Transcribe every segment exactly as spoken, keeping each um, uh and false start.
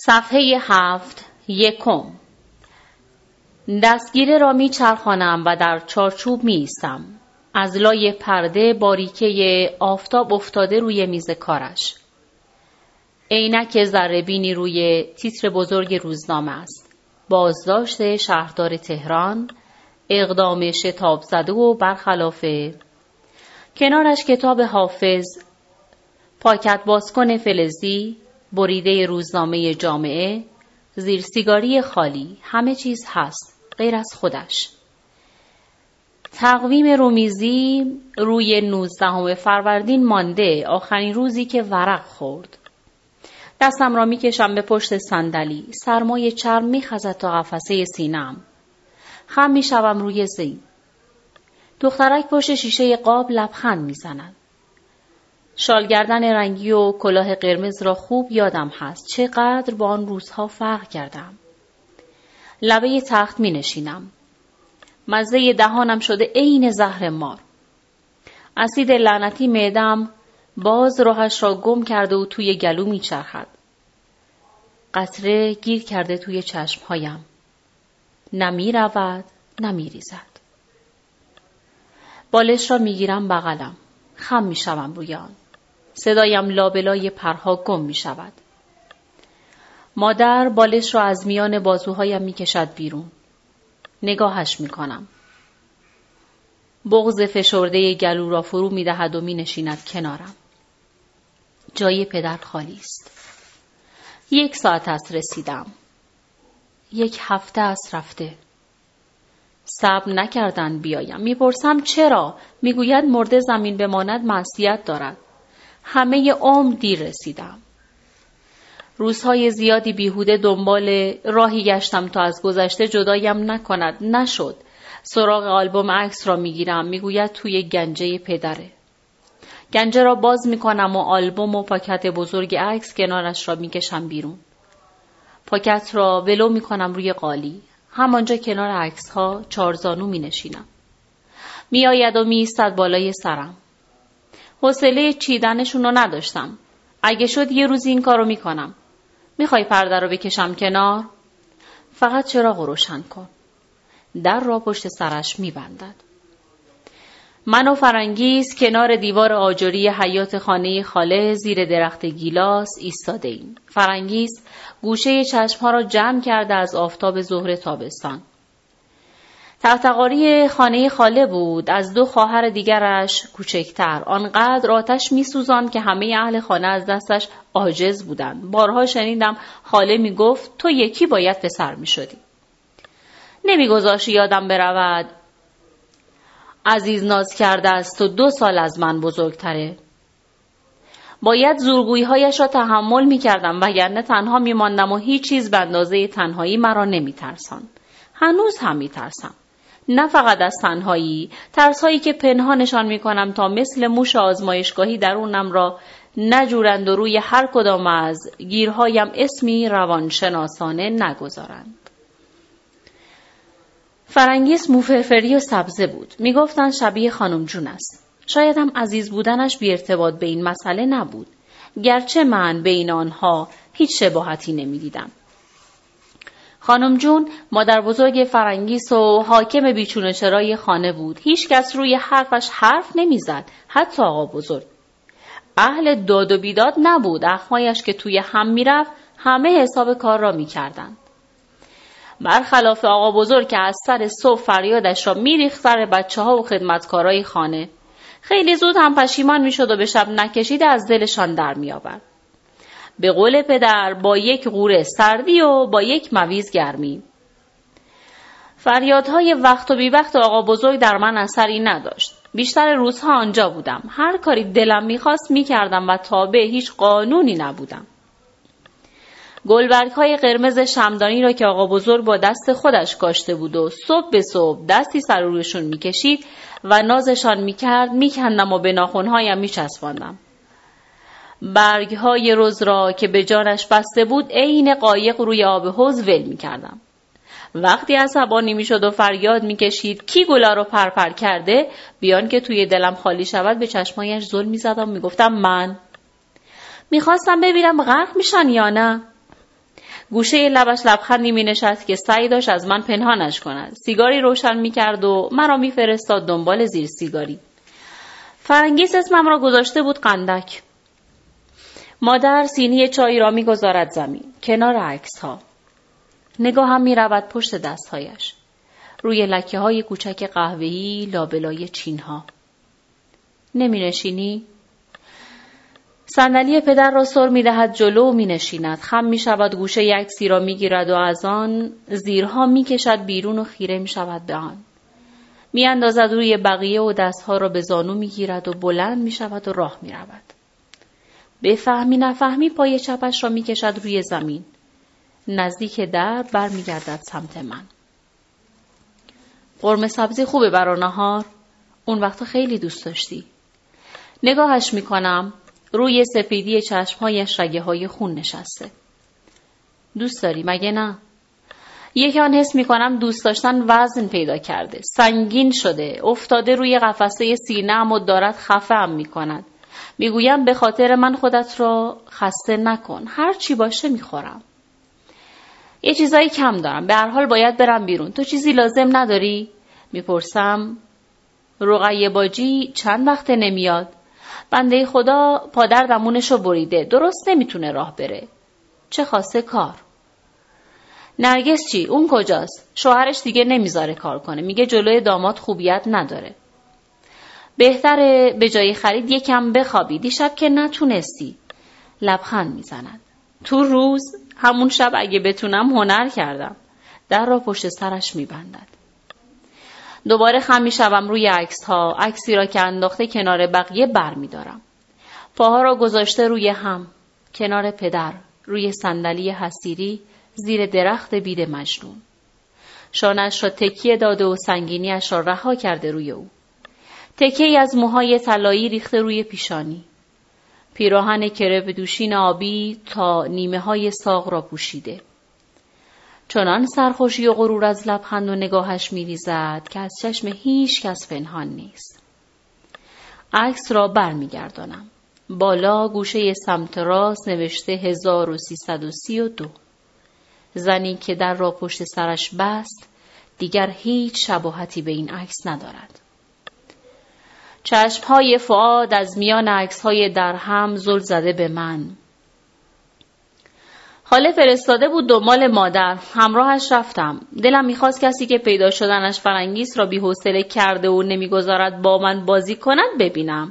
صفحه هفت یکم. دستگیره را می چرخانم و در چارچوب می ایستم. از لای پرده باریکه آفتاب افتاده روی میز کارش. عینک ذره‌بینی روی تیتر بزرگ روزنامه است. بازداشت شهردار تهران، اقدام شتاب زده و برخلافه. کنارش کتاب حافظ، پاکت بازکن فلزی، بریده روزنامه جامعه، زیر سیگاری خالی. همه چیز هست غیر از خودش. تقویم رومیزی روی نوزدهم فروردین مانده، آخرین روزی که ورق خورد. دستم را می کشم به پشت صندلی. سرمای چرم می خزد تا قفسه سینه‌ام. خم می شوم روی زین. دخترک پشت شیشه قاب لبخند می زند. شالگردن رنگی و کلاه قرمز را خوب یادم هست. چقدر با آن روزها فرق کردم. لبه تخت می نشینم. مزه دهانم شده عین زهر مار. اسید لعنتی معده‌ام باز راهش را گم کرده و توی گلو می چرخد. قطره گیر کرده توی چشمهایم. نه می رود نه می ریزد. بالش را می گیرم بغلم. خم می شوم روی آن. صدایم لابلای پرها گم می شود. مادر بالش را از میان بازوهایم می کشد بیرون. نگاهش می کنم. بغض فشرده گلو را فرو می دهد و می نشیند کنارم. جای پدر خالی است. یک ساعت است رسیدم. یک هفته است رفته. صبر نکردن بیایم. می پرسم چرا؟ می گوید مرده زمین بماند معصیت دارد. همه عمر دیر رسیدم. روزهای زیادی بیهوده دنبال راهی گشتم تا از گذشته جدایم نکند. نشد. سراغ آلبوم عکس را میگیرم. میگوید توی گنجه پدره. گنجه را باز میکنم و آلبوم و پاکت بزرگ عکس کنارش را میکشم بیرون. پاکت را ولو میکنم روی قالی. همانجا کنار عکس ها چارزانو مینشینم. میآید و میایستد بالای سرم. حوصله چیدنشون رو نداشتم. اگه شد یه روز این کارو میکنم. میخوای پرده رو بکشم کنار؟ فقط چراغ رو روشن کن. در را پشت سرش میبندد. من و فرنگیز کنار دیوار آجری حیاط خانه خاله زیر درخت گیلاس ایستاده ایم. فرنگیز گوشه چشمها را جمع کرده از آفتاب ظهر تابستان. تختقاری خانه خاله بود، از دو خواهر دیگرش کوچکتر. آنقدر آتش میسوزاند که همه اهل خانه از دستش عاجز بودند. بارها شنیدم خاله میگفت تو یکی باید پسر میشدی. نمیگذاشت یادم برود عزیز ناز کرده است و دو سال از من بزرگتره. باید زورگویی‌هایش را تحمل میکردم وگرنه تنها میماندم و هیچ چیز به اندازه تنهایی مرا نمیترساند. هنوز هم میترسم. نه فقط از تنهایی، ترس‌هایی که پنهانشان میکنم تا مثل موش آزمایشگاهی درونم را نجورند و روی هر کدام از گیرهایم اسمی روانشناسانه نگذارند. فرنگیس موفرفری و سبزه بود. میگفتند شبیه خانم جون است. شاید هم عزیز بودنش بی ارتباط به این مسئله نبود. گرچه من بین آنها هیچ شباهتی نمیدیدم. خانم جون مادر بزرگ فرنگیس و حاکم بیچون و چرای خانه بود. هیچ کس روی حرفش حرف نمیزد. حتی آقا بزرگ. اهل داد و بیداد نبود. اخمایش که توی هم میرفت همه حساب کار را میکردند. برخلاف آقا بزرگ که از سر صبح فریادش را میریخت سر بچه ها و خدمتکارای خانه. خیلی زود هم پشیمان میشد و به شب نکشیده از دلشان در میآورد. به قول پدر با یک غوره سردی و با یک مویز گرمی. فریادهای وقت و بی وقت آقا بزرگ در من اثری نداشت. بیشتر روزها آنجا بودم. هر کاری دلم میخواست میکردم و تابع هیچ قانونی نبودم. گلبرگ‌های قرمز شمعدانی را که آقا بزرگ با دست خودش کاشته بود و صبح به صبح دستی سر رویشون میکشید و نازشان میکرد میکندم و به ناخن‌هایم میچسباندم. برگ‌های رز را که به جانش بسته بود عین قایق روی آب حوض ول میکردم. وقتی عصبانی میشد و فریاد میکشید کی گلا رو پرپر کرده، بیان که توی دلم خالی شود به چشمایش زل میزدم و میگفتم من. میخواستم ببینم غرق میشن یا نه. گوشه لبش لبخندی می نشست که سعی داشت از من پنهانش کند. سیگاری روشن می کرد و مرا می فرستاد دنبال زیر سیگاری. فرنگیس اسمم را گذاشته بود قندک. مادر سینی چای را می گذارد زمین کنار عکس ها. نگاهم می رود پشت دستهایش. روی لکه های کوچک قهوه‌ای لابلای چین ها. نمی نشینی؟ صندلی پدر را سر می دهد جلو و می نشیند. خم می شود گوشه عکسی را می گیرد و از آن زیرها می کشد بیرون و خیره می شود به آن. می اندازد روی بقیه و دستها را به زانو می گیرد و بلند می شود و راه می رود. بفهمی نفهمی پای چپش را می کشد روی زمین. نزدیک در بر می گردد سمت من. قرمه سبزی خوبه برا نهار؟ اون وقتا خیلی دوست داشتی. نگاهش می کنم. روی سفیدی چشمهایش رگه های خون نشسته. دوست داری مگه نه؟ یک آن حس می کنم دوست داشتن وزن پیدا کرده. سنگین شده. افتاده روی قفسه سینه‌ام و دارد خفه‌ام می کند. می گویم به خاطر من خودت را خسته نکن. هر چی باشه می خورم. یه چیزایی کم دارم. به هر حال باید برم بیرون. تو چیزی لازم نداری؟ می پرسم. رقیه باجی چند وقت نمیاد؟ بنده خدا پادر دمونشو بریده. درست نمیتونه راه بره. چه خاصه کار؟ نرگس چی؟ اون کجاست؟ شوهرش دیگه نمیذاره کار کنه. میگه جلوی داماد خوبیت نداره. بهتره به جای خرید یکم بخوابی. دیشب که نتونستی. لبخند میزند. تو روز همون شب اگه بتونم هنر کردم. در را پشت سرش میبندد. دوباره خم میشوم روی عکس ها. عکسی را که انداخته کنار بقیه بر میدارم. پاها را گذاشته روی هم. کنار پدر. روی صندلی حصیری زیر درخت بید مجنون. شانه‌اش را تکیه داده و سنگینی‌اش را رها کرده روی او. تکه‌ای از موهای طلایی ریخته روی پیشانی. پیراهن کره دوشین آبی تا نیمه های ساق را پوشیده. چنان سرخوشی و غرور از لبخند و نگاهش می‌ریزد که از چشم هیچ کس پنهان نیست. عکس را بر می‌گردانم. بالا گوشه سمت راست نوشته هزار و سیصد و سی و دو. زنی که در را پشت سرش بست دیگر هیچ شباهتی به این عکس ندارد. چشمهای فؤاد از میان عکس‌های در هم زل زده به من. خاله فرستاده بود دنبال مادر. همراهش رفتم. دلم میخواست کسی که پیدا شدنش فرنگیس را بی‌حوصله کرده و نمیگذارد با من بازی کند ببینم.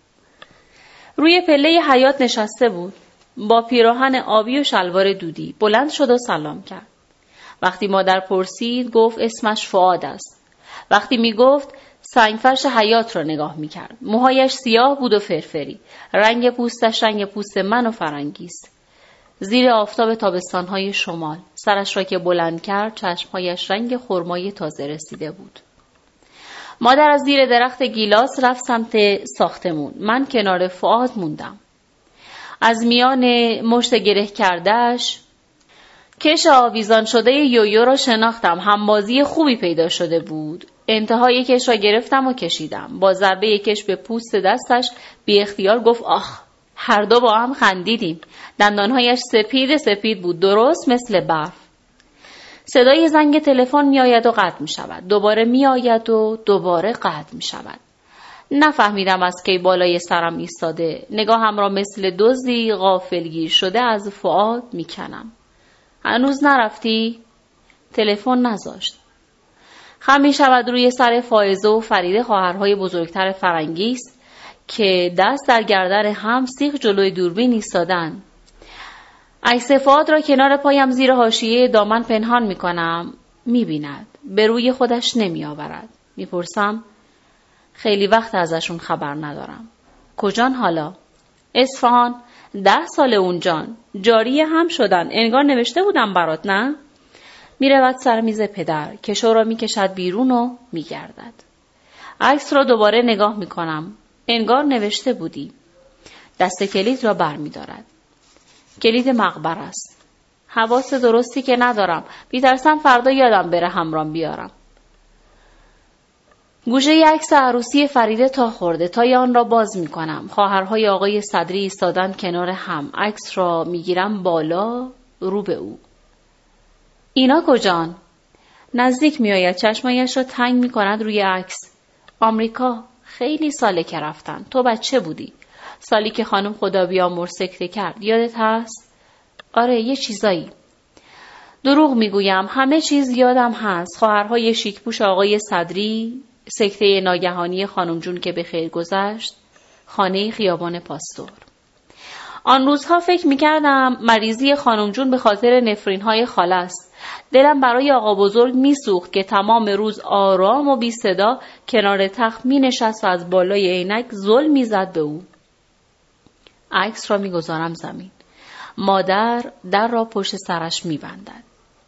روی پله حیاط نشسته بود. با پیراهن آبی و شلوار دودی. بلند شد و سلام کرد. وقتی مادر پرسید گفت اسمش فؤاد است. وقتی میگفت سنگفرش حیاط را نگاه میکرد. موهایش سیاه بود و فرفری. رنگ پوستش رنگ پوست من و فرنگیس. زیر آفتاب تابستانهای شمال. سرش را که بلند کرد چشمهایش رنگ خرمای تازه رسیده بود. مادر از زیر درخت گیلاس رفت سمت ساختمون. من کنار فؤاد موندم. از میان مشت گره کردهش کش آویزان شده یویو را شناختم. همبازی خوبی پیدا شده بود. انتهای کش را گرفتم و کشیدم. با ضربه کش به پوست دستش بی اختیار گفت آخ. هر دو با هم خندیدیم. دندانهایش سپید سپید بود. درست مثل برف. صدای زنگ تلفن می آید و قطع می شود. دوباره می آید و دوباره قطع می شود. نفهمیدم از کی بالای سرم ایستاده. نگاهم را مثل دزدی غافلگیر شده از فؤاد می کنم. هنوز نرفتی؟ تلفن نذاشت. خم می شود روی سر فائزه و فریده خواهرهای بزرگتر فرنگیس که دست در گردن هم سیخ جلوی دوربین ایستادن. عکس فؤاد را کنار پایم زیر حاشیه دامن پنهان می کنم. می بیند. به روی خودش نمی آورد. می پرسم خیلی وقت ازشون خبر ندارم. کجان حالا؟ اصفهان. ده سال اونجان. جاری هم شدن. انگار نوشته بودم برات نه؟ می رود سر میز پدر. کشو را می کشد بیرون و می گردد. عکس را دوباره نگاه می کنم. انگار نوشته بودی. دست کلید را بر می دارد. کلید مقبره است. حواس درستی که ندارم. بی‌ترسم فردا یادم بره همرام بیارم. گوشه عکس عروسی فریده تا خورده. تای آن را باز می کنم. خواهرهای آقای صدری ایستادن کنار هم. عکس را می گیرم بالا رو به او. اینا کجان؟ نزدیک می آید. چشمایش را تنگ می کند روی عکس. آمریکا. خیلی ساله که رفتن. تو بچه بودی. سالی که خانم خدا بیامرز سکته کرد. یادت هست؟ آره یه چیزایی. دروغ میگویم. همه چیز یادم هست. خواهرهای شیکپوش آقای صدری، سکته ناگهانی خانم جون که به خیر گذشت، خانه خیابان پاستور. آن روزها فکر میکردم مریضی خانم جون به خاطر نفرین های خاله است. دلم برای آقا بزرگ میسوخت که تمام روز آرام و بی صدا کنار تخت می نشست و از بالای عینک زل میزد به او. عکس را میگذارم زمین. مادر در را پشت سرش میبندد.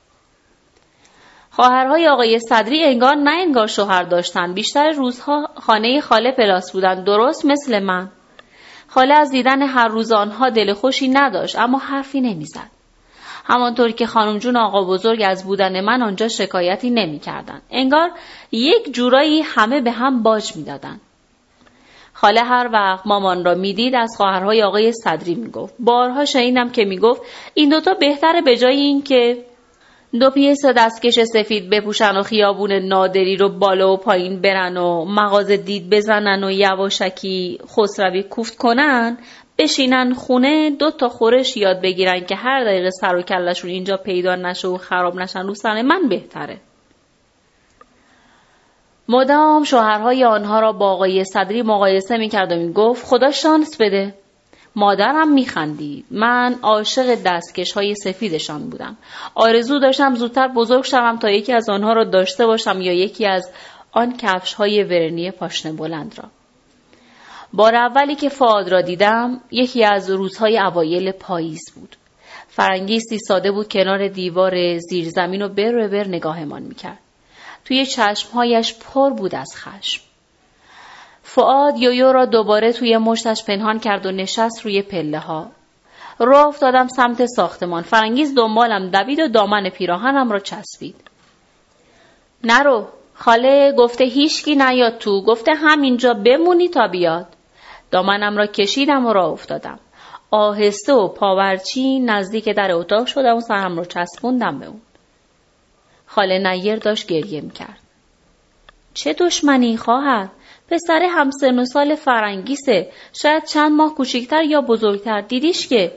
خواهرهای آقای صدری انگار نه انگار شوهر داشتن. بیشتر روزها خانه خاله پلاس بودن، درست مثل من. خاله از دیدن هر روز آنها دل خوشی نداشت، اما حرفی نمیزد. همانطور که خانم جون آقا بزرگ از بودن من آنجا شکایتی نمی کردن. انگار یک جورایی همه به هم باج می دادن. خاله هر وقت مامان را می دید از خواهرهای آقای صدری می گفت. بارها شنیدم که می گفت این دوتا بهتره به جای این که دو پیس دستکش سفید بپوشن و خیابون نادری رو بالا و پایین برن و مغازه دید بزنن و یواشکی خسروی کوفت کنن، بشینن خونه دو تا خورش یاد بگیرن که هر دقیقه سر و کلشون اینجا پیدا نشه و خراب نشن رو سر من بهتره. مدام شوهرهای آنها را با آقای صدری مقایسه میکرد و میگفت خدا شانس بده. مادرم میخندید. من عاشق دستکش های سفیدشان بودم. آرزو داشتم زودتر بزرگ شوم تا یکی از آنها را داشته باشم یا یکی از آن کفش های ورنی پاشنه بلند را. بار اولی که فؤاد را دیدم یکی از روزهای اوایل پاییز بود. فرنگیستی ساده بود کنار دیوار زیرزمین و بر بر نگاهمان میکرد. توی چشمهایش پر بود از خشم. فؤاد یویو را دوباره توی مشتش پنهان کرد و نشست روی پله ها. راه افتادم سمت ساختمان. فرنگیز دنبالم دوید و دامن پیراهنم را چسبید. نرو، خاله گفته هیچکی نیاد تو، گفته همینجا بمونی تا بیاد. دامنم را کشیدم و راه افتادم. آهسته و پاورچی نزدیک در اتاق شدم و سرم را چسبوندم به اون. خاله نیر داشت گریه میکرد. چه دشمنی خواهر؟ پسر همسن و سال فرنگیسه، شاید چند ماه کوچکتر یا بزرگتر. دیدیش که؟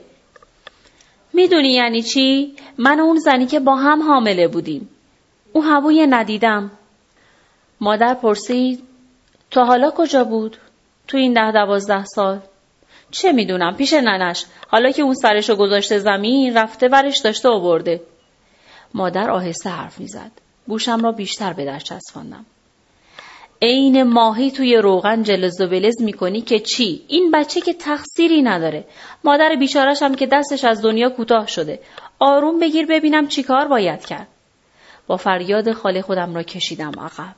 میدونی یعنی چی؟ من و اون زنی که با هم حامله بودیم. اون هوای ندیدم. مادر پرسید تا حالا کجا بود؟ تو این ده دوازده سال؟ چه میدونم، پیش ننش. حالا که اون سرشو گذاشته زمین رفته برش داشته آورده. مادر آهسته حرف میزد. گوشم را بیشتر به در چسباندم. عین ماهی توی روغن جلز و ولز میکنی که چی؟ این بچه که تقصیری نداره. مادر بیچاره‌ش هم که دستش از دنیا کوتاه شده. آروم بگیر ببینم چی کار باید کرد. با فریاد خاله خودم را کشیدم عقب.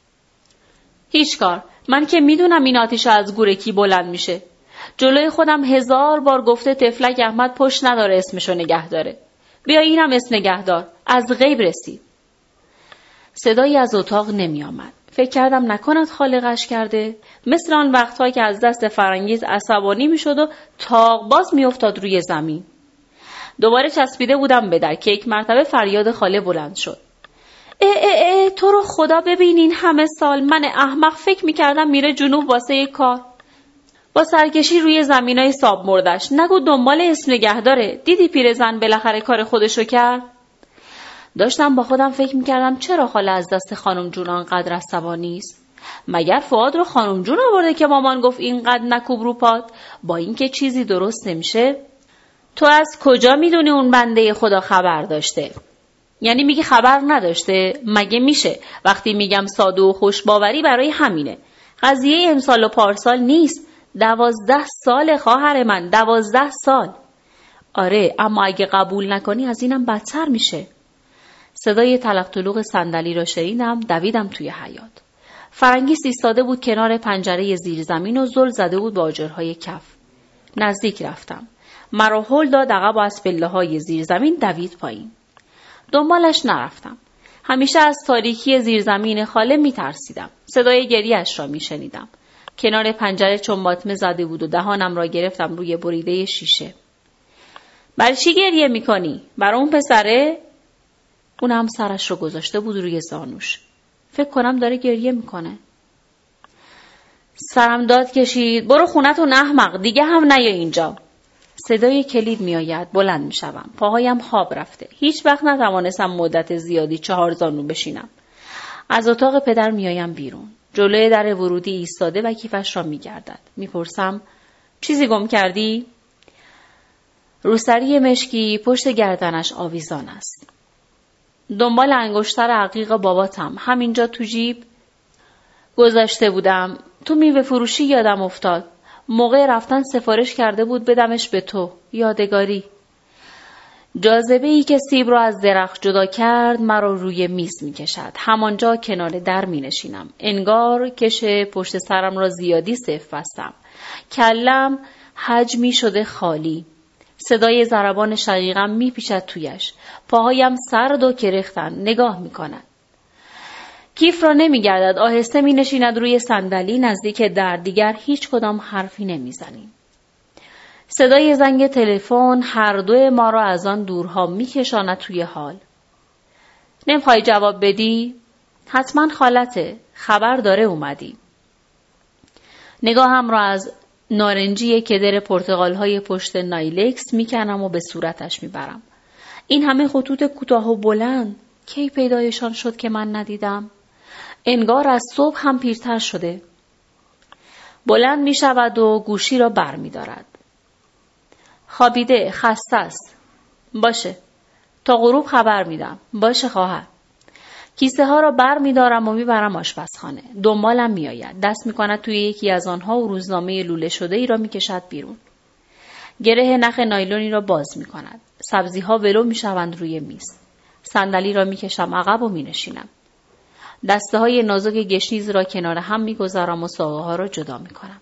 هیچ کار. من که میدونم این آتیش از گوره کی بلند میشه. جلوی خودم هزار بار گفته تفلک احمد پشت نداره اسمشو نگه داره. بیا اینم اسم نگهدار. از غیب رسید. صدایی از اتاق نمی آمد. فکر کردم نکند خاله غش کرده. مثل آن وقتها که از دست فرنگیز عصبانی می شد و تاق باز می افتاد روی زمین. دوباره چسبیده بودم به در که یک مرتبه فریاد خاله بلند شد. اه اه اه تو رو خدا ببینین همه سال من احمق فکر می کردم میره جنوب واسه یک کار. با سرکشی روی زمینای ساب مردش. نگو دنبال اسم نگهداره. دیدی پیرزن بالاخره کار خودشو کرد؟ داشتم با خودم فکر میکردم چرا خاله از دست خانم جون آنقدر عصبانی است؟ مگر فؤاد رو خانم جون آورده که مامان گفت اینقدر نکوب رو پات؟ با اینکه چیزی درست نمیشه؟ تو از کجا میدونی اون بنده خدا خبر داشته؟ یعنی میگی خبر نداشته؟ مگه میشه؟ وقتی میگم ساده و خوش باوری برای همینه. قضیه امسال و پارسال نیست. دوازده سال خواهر من، دوازده سال. آره، اما اگه قبول نکنی از اینم بدتر میشه. صدای تلق تلوق صندلی را شنیدم. دویدم توی حیاط. فرنگیس ایستاده بود کنار پنجره زیر زمین و زل زده بود با آجرهای کف. نزدیک رفتم. مرا هل داد عقب و از پله‌های زیر زمین دوید پایین. دنبالش نرفتم. همیشه از تاریکی زیر زمین خاله می ترسیدم. صدای گریه‌اش را می شنیدم. کنار پنجره چنباتمه زده بود و دهانم را گرفتم روی بریده شیشه. برای چی گریه می کنی؟ برای اون پسره؟ اون هم سرش رو گذاشته بود روی زانوش. فکر کنم داره گریه میکنه. سرم داد کشید. برو خونتون احمق، دیگه هم نیا اینجا. صدای کلید میآید. بلند میشوم. پاهایم خواب رفته. هیچ وقت نتوانستم مدت زیادی چهار زانو بشینم. از اتاق پدر میایم بیرون. جلوی در ورودی ایستاده و کیفش را میگردد. میپرسم چیزی گم کردی؟ روسری مشکی پشت گردنش آویزان است. دنبال انگشتر عقیق باباتم. همینجا تو جیب گذاشته بودم. تو میوه فروشی یادم افتاد. موقع رفتن سفارش کرده بود بدمش به تو. یادگاری. جاذبه ای که سیب را از درخت جدا کرد مرا روی میز می کشد. همانجا کنار در می نشینم. انگار کش پشت سرم را زیادی صف بستم. کلم حجمی شده خالی. صدای ضربان شقیقم می پیچد تویش. پاهایم سرد و کرختن. نگاه می کند. کیف را نمی گردد. آهسته می نشیند روی صندلی نزدیک در. دیگر هیچ کدام حرفی نمی زنیم. صدای زنگ تلفن هر دو ما را از آن دورها می کشاند توی حال. نمیخوای جواب بدی؟ حتما خالته. خبر داره اومدی. نگاهم را از نارنجی کدر پرتقال‌های پشت نایلکس میکنم و به صورتش میبرم. این همه خطوط کوتاه و بلند کی پیدایشان شد که من ندیدم؟ انگار از صبح هم پیرتر شده. بلند میشود و گوشی را بر میدارد. خوابیده، خسته است. باشه. تا غروب خبر میدم. باشه خواهر. کیسه ها را بر می دارم و می برم آشپزخانه. دنبالم می آید. دست می کند توی یکی از آنها و روزنامه لوله شده ای را می کشد بیرون. گره نخ نایلونی را باز می کند. سبزی ها ولو می شوند روی میز. صندلی را می کشم عقب و می نشینم. دسته های نازک گشنیز را کنار هم می گذارم و ساقه ها را جدا می کنم.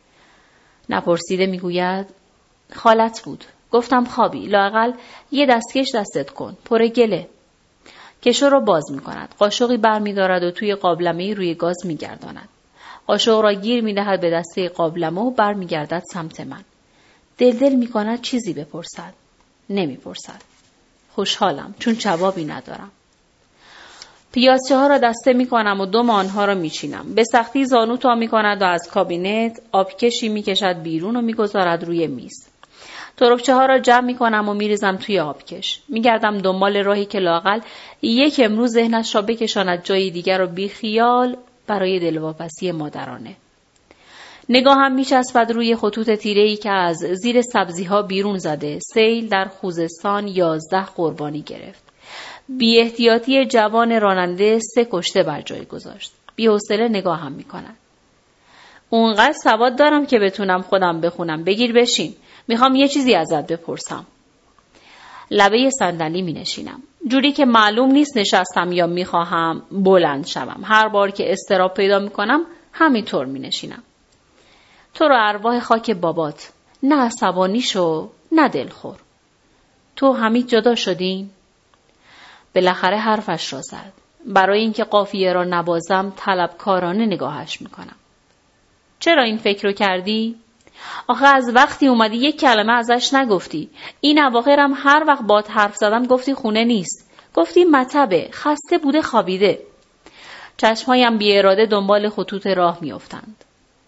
نپرسیده می گوید خالت بود. گفتم خوابی. لااقل یه دستکش دستت کن. پر گله. کشو را باز می کند. قاشقی بر می دارد و توی قابلمه‌ای روی گاز می گرداند. قاشق را گیر می دهد به دسته قابلمه و بر می گردد سمت من. دل دل می کند چیزی بپرسد. نمی پرسد. خوشحالم چون جوابی ندارم. پیازچه ها را دسته می کنم و دم آنها را می چینم. به سختی زانو تا می کند و از کابینت آبکشی می کشد بیرون و می گذارد روی میز. تربچه ها را جمع می کنم و می ریزم توی آبکش. می گردم دنبال راهی که لااقل یک امروز ذهنش را بکشاند جای دیگر و بی خیال برای دلواپسی مادرانه. نگاهم می چسبد روی خطوط تیره‌ای که از زیر سبزی ها بیرون زده. سیل در خوزستان یازده قربانی گرفت. بی احتیاطی جوان راننده سه کشته بر جای گذاشت. بی حوصله نگاهم می کند. اونقدر سواد دارم که بتونم خودم بخونم. بگیر بشین. میخوام یه چیزی ازت بپرسم. لبه صندلی می نشینم. جوری که معلوم نیست نشستم یا میخواهم بلند شوم. هر بار که اضطراب پیدا میکنم همینطور می نشینم. تو رو ارواح خاک بابات. نه عصبانی شو، نه دلخور. تو حمید جدا شدین؟ بالاخره حرفش را زد. برای اینکه قافیه را نبازم طلبکارانه نگاهش میکنم. چرا این فکر رو کردی؟ آخه از وقتی اومدی یک کلمه ازش نگفتی. این اواخرم هر وقت باد حرف زدم گفتی خونه نیست. گفتی مطبه، خسته بوده خوابیده. چشمهایم بی اراده دنبال خطوط راه میافتند.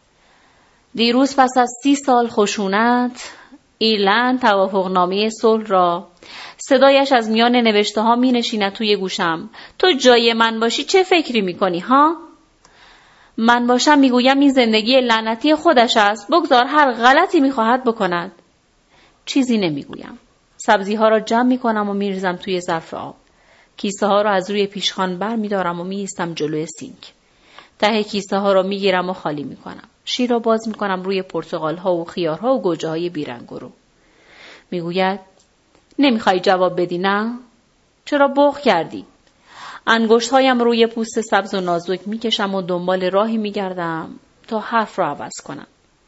دیروز پس از سی سال خشونت، ایرلند توافقنامه صلح را صدایش از میان نوشته ها می نشیند توی گوشم. تو جای من باشی چه فکری می کنی ها؟ من باشم میگویم این زندگی لعنتی خودش است. بگذار هر غلطی میخواهد بکند. چیزی نمیگویم. سبزی ها را جمع میکنم و میریزم توی ظرف آب. کیسه ها را از روی پیشخوان بر میدارم و میایستم جلوی سینک. ته کیسه ها را میگیرم و خالی میکنم. شیر را باز میکنم روی پرتقال ها و خیار ها و گوجه های بیرنگ رو. میگوید نمیخوای جواب بدی نه؟ چرا بغض کردی؟ انگشت‌هایم روی پوست سبز و نازک می‌کشم و دنبال راهی می‌گردم تا حرف را عوض کنم.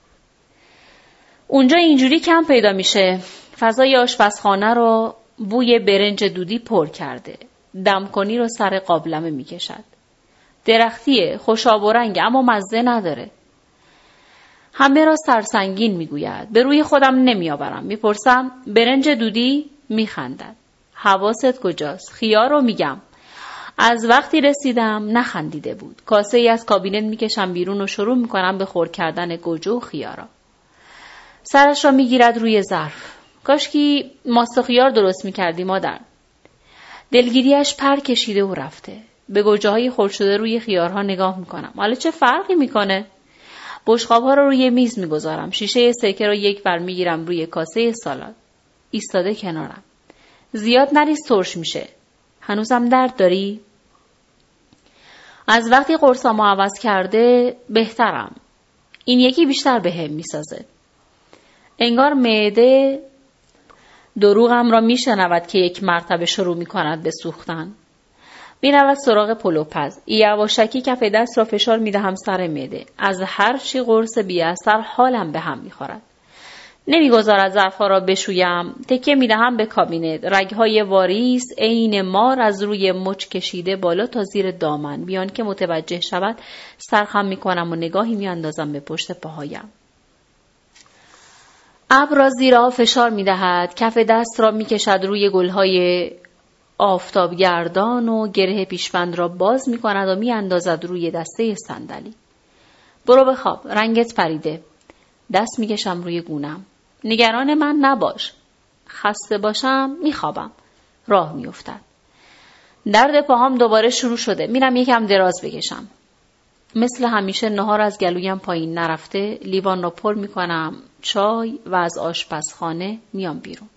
اونجا اینجوری کم پیدا میشه. فضای آشپزخانه رو بوی برنج دودی پر کرده. دمکنی رو سر قابلمه می‌کشد. درختیه، خوشاب و رنگ اما مزه نداره. همه را سرسنگین می‌گوید. به روی خودم نمی‌آورم. می‌پرسم برنج دودی؟ می‌خندد. حواست کجاست؟ خیار رو میگم. از وقتی رسیدم نخندیده بود. کاسه ای از کابینت میکشم بیرون و شروع میکنم به خرد کردن گوجه و خیارا. سرش را میگیرد روی ظرف. کاشکی ماست خیار درست میکردی مادر. دلگیریش پر کشیده و رفته. به گوجه های خرد شده روی خیارها نگاه میکنم. حالا چه فرقی میکنه؟ بشقاب ها رو روی میز میگذارم. شیشه سرکه رو یک بر میگیرم روی کاسه سالاد. ایستاده کنارم. زیاد نریز ترش میشه. هنوزم درد داری؟ از وقتی قرصامو عوض کرده بهترم. این یکی بیشتر بهم میسازه. انگار معده دروغم را میشنود که یک مرتبه شروع میکند به سوختن. میرود سراغ پلوپز. یواشکی کف دست را فشار میدهم سر معده. از هر چی قرص بی اثر حالم به هم میخورد. نمیگذارد ظرفها را بشویم. تکه میدهم به کابینت. رگهای واریس عین مار از روی مچ کشیده بالا تا زیر دامن. بیان که متوجه شود سرخم میکنم و نگاهی میاندازم به پشت پاهایم. ابر را زیر آب فشار میدهد. کف دست را میکشد روی گلهای آفتابگردان و گره پیشبند را باز میکند و میاندازد روی دسته صندلی. برو بخواب. رنگت پریده. دست میکشم روی گونم. نگران من نباش. خسته باشم میخوابم. راه میافتد. درد پاهام دوباره شروع شده. میرم یکم دراز بکشم. مثل همیشه نهار از گلویم پایین نرفته. لیوان را پر میکنم چای و از آشپزخانه میام بیرون.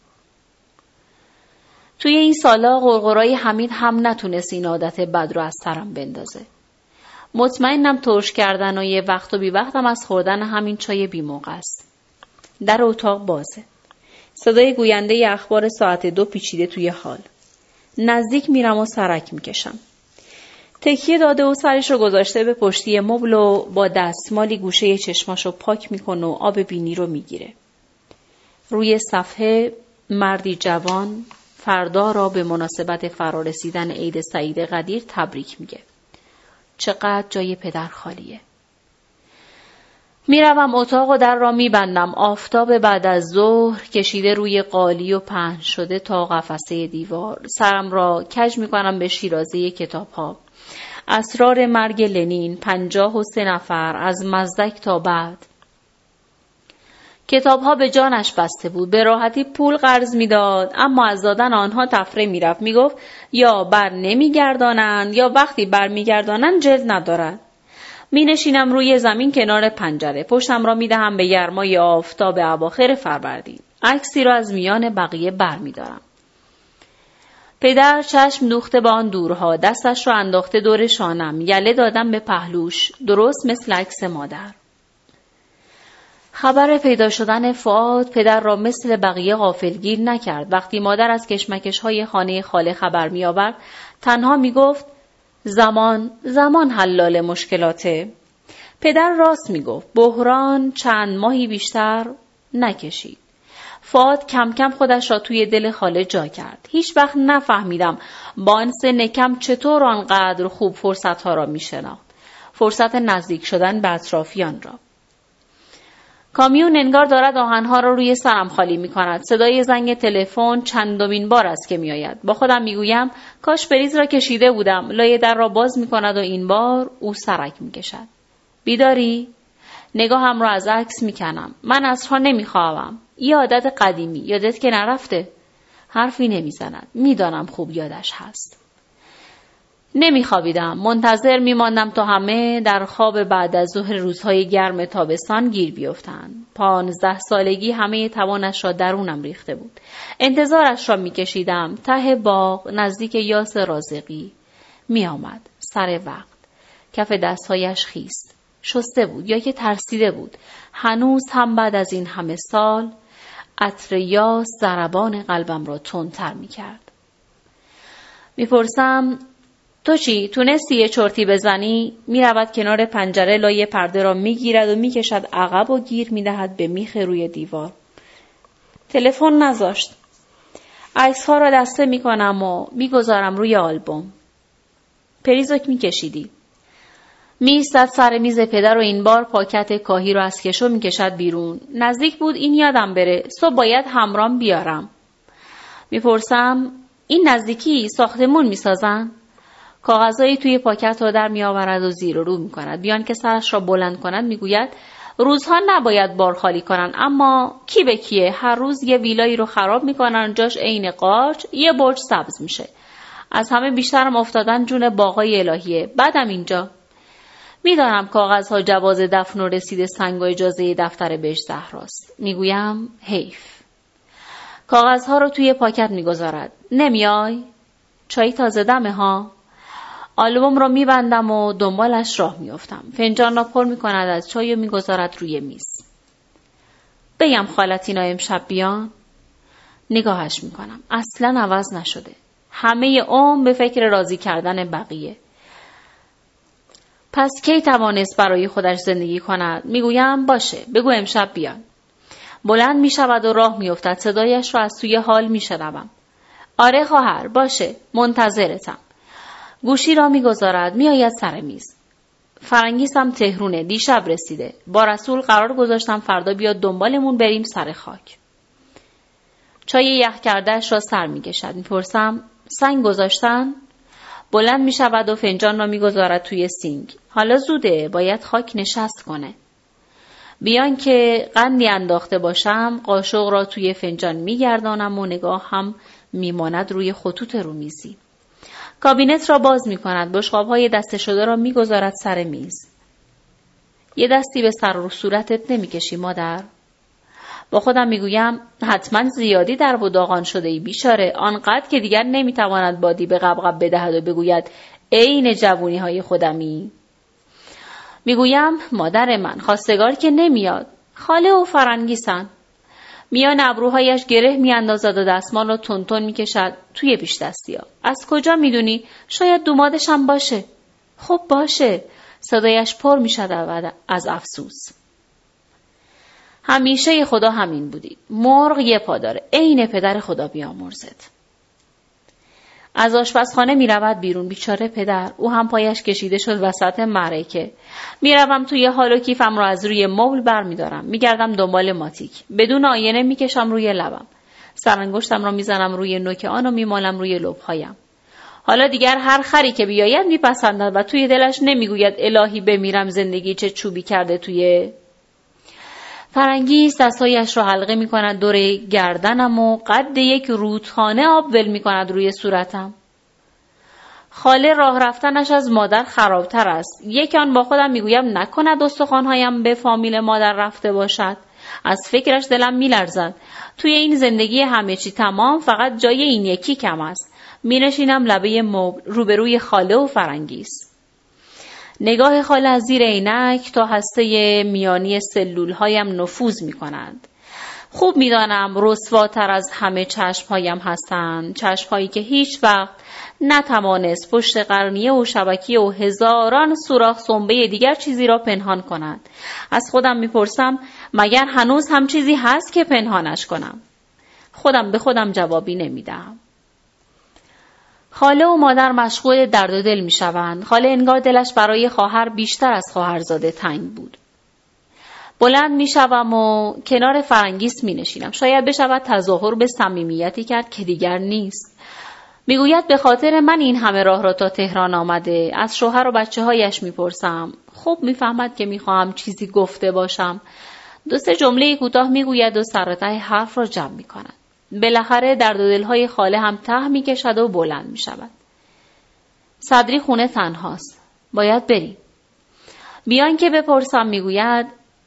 توی این سالا غرغرای حمید هم نتونست این عادت بد رو از سرم بندازه. مطمئنم ترش کردن و یه وقت و بی وقتم از خوردن همین چای بی موقع است. در اتاق بازه. صدای گوینده اخبار ساعت دو پیچیده توی حال. نزدیک میرم و سرک میکشم. تکیه داده و سرش رو گذاشته به پشتی مبل و با دستمالی گوشه چشماشو پاک میکنه و آب بینی رو میگیره. روی صفحه مردی جوان فردا را به مناسبت فرارسیدن عید سعید قدیر تبریک میگه. چقدر جای پدر خالیه. میروم اتاق و در را میبندم. آفتاب بعد از ظهر کشیده روی قالی و پهن شده تا قفسه دیوار. سرم را کج میکنم به شیرازه کتاب ها. اسرار مرگ لنین، پنجاه و سه نفر از مزدک تا بعد. کتاب ها به جانش بسته بود. به راحتی پول قرض میداد اما از دادن آنها تفره میرفت. میگفت یا بر نمیگردانند یا وقتی بر میگردانند جلد ندارد. می نشینم روی زمین کنار پنجره. پشتم را می دهم به گرمای آفتاب اواخر فروردین. عکسی را از میان بقیه بر می دارم. پدر چشم دوخته به آن دورها. دستش را انداخته دور شانم. یله دادم به پهلوش. درست مثل عکس مادر. خبر پیدا شدن فؤاد پدر را مثل بقیه غافلگیر نکرد. وقتی مادر از کشمکش های خانه خاله خبر می آورد تنها می گفت زمان زمان حلال مشکلاته. پدر راست می گفت. بحران چند ماهی بیشتر نکشید. فؤاد کم کم خودش را توی دل خاله جا کرد. هیچ وقت نفهمیدم با آن سن کم چطور آنقدر خوب فرصتها را می شناخت. فرصت نزدیک شدن به اطرافیان را. کامیون انگار دارد آهنها را روی سرم خالی می کند. صدای زنگ تلفن چندمین بار است که می آید. با خودم می گویم کاش بریز را کشیده بودم. لای در را باز می کند و این بار او سرک می کشد. بیداری؟ نگاهم را از عکس می کنم. من عصرها نمی خوابم. یه عادت قدیمی. یادت که نرفته؟ حرفی نمی زند. می دانم خوب یادش هست. نمی خوابیدم. منتظر می ماندم تا همه در خواب بعد از ظهر روزهای گرم تابستان گیر بیفتند. پانزده سالگی همه توانش را درونم ریخته بود. انتظارش را می کشیدم. ته باغ نزدیک یاس رازقی می آمد. سر وقت. کف دستهایش خیست. شسته بود یا که ترسیده بود. هنوز هم بعد از این همه سال عطر یاس ضربان قلبم را تندتر می کرد. می پرسم تو چی؟ تونستی یه چرتی بزنی؟ می رود کنار پنجره لای پرده را می گیرد و می کشد عقب و گیر می دهد به میخ روی دیوار. تلفن نذاشت. عکس ها را دسته می کنم و می گذارم روی آلبوم. پریزک می کشیدی. می ایستد سر میز پدر و این بار پاکت کاهی را از کشو می کشد بیرون. نزدیک بود این یادم بره. صبح باید همرام بیارم. می پرسم این نزدیکی ساختمون میسازن؟ کاغذهایی توی پاکت را در میآورد و زیر و رو میکند. بیان که سرش را بلند کند میگوید روزها نباید بار خالی کنن، اما کی به کیه؟ هر روز یه ویلایی رو خراب میکنن، جاش عین قارچ یه برج سبز میشه. از همه بیشترم افتادن جون باغای الهیه. بعدم اینجا میدانم کاغذها جواز دفن و رسید سنگ و اجازه دفتر بهشت زهراست. میگویم حیف. کاغذها رو توی پاکت میگذارد. نمیای؟ چای تازه دمه ها. آلبوم رو میبندم و دنبالش راه میافتم. فنجان را پر میکند از چای و میگذارد روی میز. بگم خالت اینا امشب بیان؟ نگاهش میکنم. اصلا عوض نشده. همه عمر به فکر راضی کردن بقیه. پس کی توانست برای خودش زندگی کند؟ میگویم باشه، بگو امشب بیان. بلند میشود و راه میافتد. صدایش را از توی حال میشنوم. آره خواهر، باشه، منتظرتم. گوشی را میگذارد، میآید سر میز. فرنگیسم تهرونه، دیشب رسیده. با رسول قرار گذاشتم فردا بیاد دنبالمون بریم سر خاک. چای یخ کردهش را سر میکشد. میپرسم سنگ گذاشتن؟ بلند میشود و فنجان را میگذارد توی سینک. حالا زوده، باید خاک نشست کنه. بیان که قندی انداخته باشم، قاشق را توی فنجان میگردانم و نگاه هم میماند روی خطوط رومیزی. کابینت را باز میکند، بشقاب‌های دسته شده را میگذارد سر میز. یه دستی به سر و صورتت نمیکشی مادر؟ با خودم میگویم حتما زیادی در و داغان شده ای بیچاره، آنقدر که دیگر نمیتواند بادی به قبقب بدهد و بگوید عین جوونی های خودمی. میگویم مادر من خواستگار که نمیاد، خاله و فرنگیسن. میان ابروهایش گره میاندازد و دستمال را تون تون میکشد توی پیش دستیا. از کجا میدونی؟ شاید دومادش هم باشه. خب باشه. صدایش پر میشد از افسوس. همیشه خدا همین بودی. مرغ یه پا داره، عین پدر خدا بیامرزد. از آشپزخانه می رود بیرون. بیچاره پدر، او هم پایش کشیده شد وسط معرکه. می روم توی حال و کیفم را از روی مبل بر می دارم. می گردم دنبال ماتیک. بدون آینه می کشم روی لبم. سرانگشتم را می زنم روی نوک آن و می مالم روی لبهایم. حالا دیگر هر خری که بیاید می پسندد و توی دلش نمی گوید الهی بمیرم، زندگی چه چوبی کرده توی. فرنگیس دستایش را حلقه می کند دور گردنم و قد یک رودخانه آب ول می کند روی صورتم. خاله راه رفتنش از مادر خرابتر است. یک آن با خودم می گویم نکند استخوانهایم به فامیل مادر رفته باشد. از فکرش دلم می لرزد. توی این زندگی همه چی تمام، فقط جای این یکی کم است. می نشینم لبه مبل روبروی خاله و فرنگیس. نگاه خاله از زیر عینک تا هسته میانی سلول هایم نفوذ می کنند. خوب می دانم رسواتر از همه چشم هایم هستند. چشم هایی که هیچ وقت نتوانست پشت قرنیه و شبکیه و هزاران سوراخ سنبه دیگر چیزی را پنهان کند. از خودم می پرسم مگر هنوز هم چیزی هست که پنهانش کنم؟ خودم به خودم جوابی نمی دهم. خاله و مادر مشغول درد و دل می شوند. خاله انگار دلش برای خواهر بیشتر از خواهرزاده تنگ بود. بلند می شوم و کنار فرنگیس می نشینم. شاید بشود تظاهر به صمیمیتی کرد که دیگر نیست. می گوید به خاطر من این همه راه را تا تهران آمده. از شوهر و بچه هایش می پرسم. خوب می فهمد که می خواهم چیزی گفته باشم. دو سه جمله کوتاه می گوید و سر ته حرف را جمع می کند. بالاخره درد و دلهای خاله هم ته می کشد و بلند می شود. صدری خونه تنهاست. باید بریم. بیان که بپرسم می گوید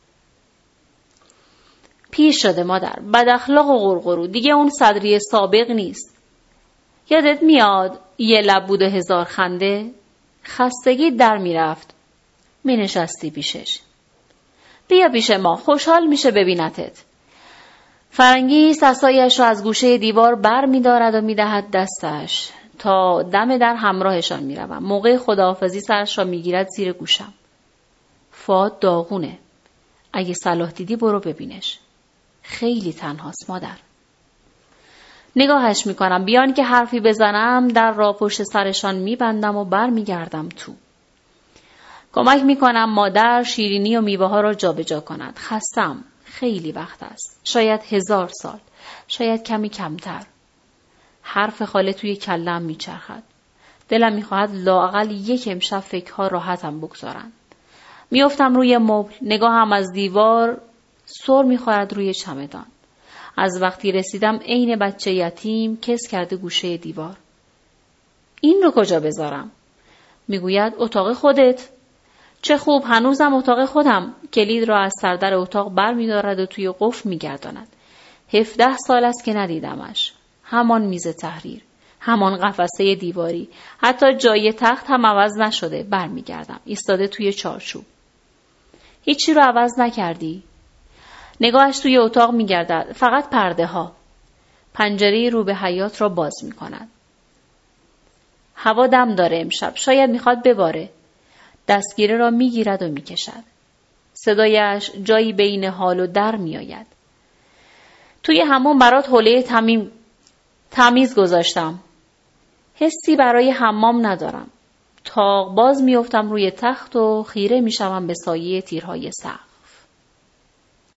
پیر شده مادر، بد اخلاق و غرغرو، دیگه اون صدری سابق نیست. یادت میاد یه لب بود و هزار خنده؟ خستگی در می رفت. می نشستی پیشش. بیا پیش ما، خوشحال میشه ببینتت. فرنگیس دستایش را از گوشه دیوار بر می دارد و می دهد دستش. تا دم در همراهشان می روم. موقع خداحافظی سرش را می گیرد زیر گوشم. فؤاد داغونه. اگه صلاح دیدی برو ببینش. خیلی تنهاست مادر. نگاهش می کنم. بیان که حرفی بزنم در را پشت سرشان می بندم و بر می گردم تو. کمک می کنم مادر شیرینی و میوه ها را جا به جا کند. خستم. خیلی وقت است. شاید هزار سال. شاید کمی کمتر. حرف خاله توی کلم میچرخد. دلم میخواهد لااقل یک امشب فکرها راحتم بگذارند. میافتم روی مبل، نگاهم از دیوار سر میخورد روی چمدان. از وقتی رسیدم عین بچه یتیم کس کرده گوشه دیوار. این رو کجا بذارم؟ میگوید اتاق خودت. چه خوب، هنوزم اتاق خودم. کلید را از سردر اتاق بر می‌دارد و توی قفل می‌گرداند. هفده سال است که ندیدمش. همان میز تحریر، همان قفسه دیواری، حتی جای تخت هم عوض نشده. بر می‌گردم. ایستاده توی چارچوب. هیچی رو عوض نکردی؟ نگاهش توی اتاق می‌گردد. فقط پرده ها. پنجره رو به حیاط را باز می‌کند. هوا دم داره امشب. شاید می‌خواد بباره. دستگیره را می‌گیرد و می‌کشد. صدایش جایی بین حال و در می‌آید. توی همون برات حوله تمیم تمیز گذاشتم. حسی برای حمام ندارم. تاق باز می‌افتم روی تخت و خیره می‌شوم به سایه تیرهای سقف.